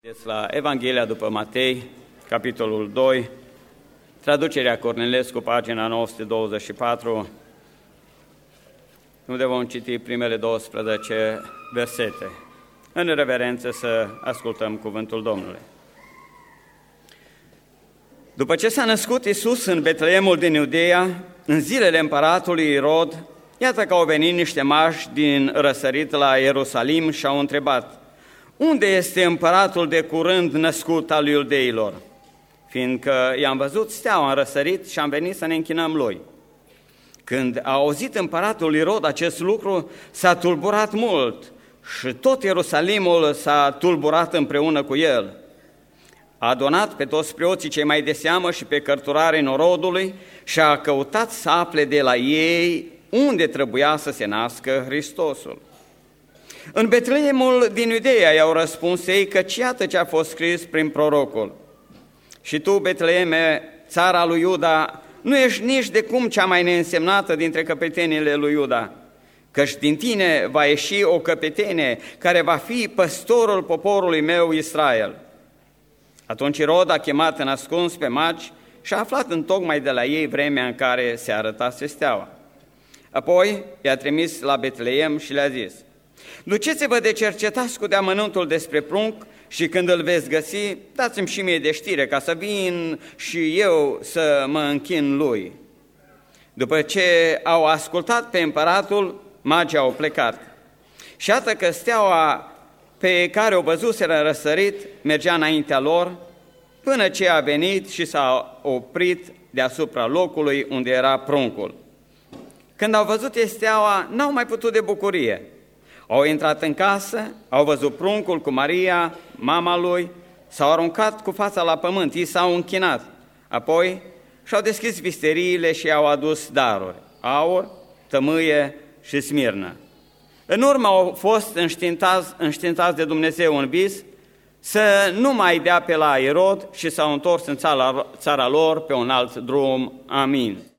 La Evanghelia după Matei, capitolul 2, traducerea Cornilescu, pagina 924, unde vom citi primele 12 versete. În reverență să ascultăm cuvântul Domnului. După ce s-a născut Iisus în Betleemul din Iudeea, în zilele împăratului Irod, iată că au venit niște mași din răsărit la Ierusalim și au întrebat: unde este împăratul de curând născut al iudeilor? Fiindcă i-am văzut steaua în răsărit și am venit să ne închinăm lui. Când a auzit împăratul Irod acest lucru, s-a tulburat mult și tot Ierusalimul s-a tulburat împreună cu el. A adunat pe toți preoții cei mai de seamă și pe cărturarii norodului și a căutat să afle de la ei unde trebuia să se nască Hristosul. În Betleemul din Iudeea i-au răspuns ei, căci iată ce a fost scris prin prorocul: și tu, Betleeme, țara lui Iuda, nu ești nici de cum cea mai neînsemnată dintre căpetenile lui Iuda, căci din tine va ieși o căpetenie care va fi păstorul poporului meu Israel. Atunci Irod a chemat în ascuns pe magi și a aflat întocmai de la ei vremea în care se arătase steaua. Apoi i-a trimis la Betleem și le-a zis: duceți-vă de cercetați cu deamănuntul despre prunc și când îl veți găsi, dați-mi și mie de știre ca să vin și eu să mă închin lui. După ce au ascultat pe împăratul, magii au plecat. Și iată că steaua pe care o văzuseră în răsărit mergea înaintea lor, până ce a venit și s-a oprit deasupra locului unde era pruncul. Când au văzut steaua, n-au mai putut de bucurie. Au intrat în casă, au văzut pruncul cu Maria, mama lui, s-au aruncat cu fața la pământ, ei s-au închinat. Apoi și-au deschis visteriile și i-au adus daruri: aur, tămâie și smirnă. În urmă au fost înștiințați de Dumnezeu în vis să nu mai dea pe la Irod și s-au întors în țara lor pe un alt drum. Amin.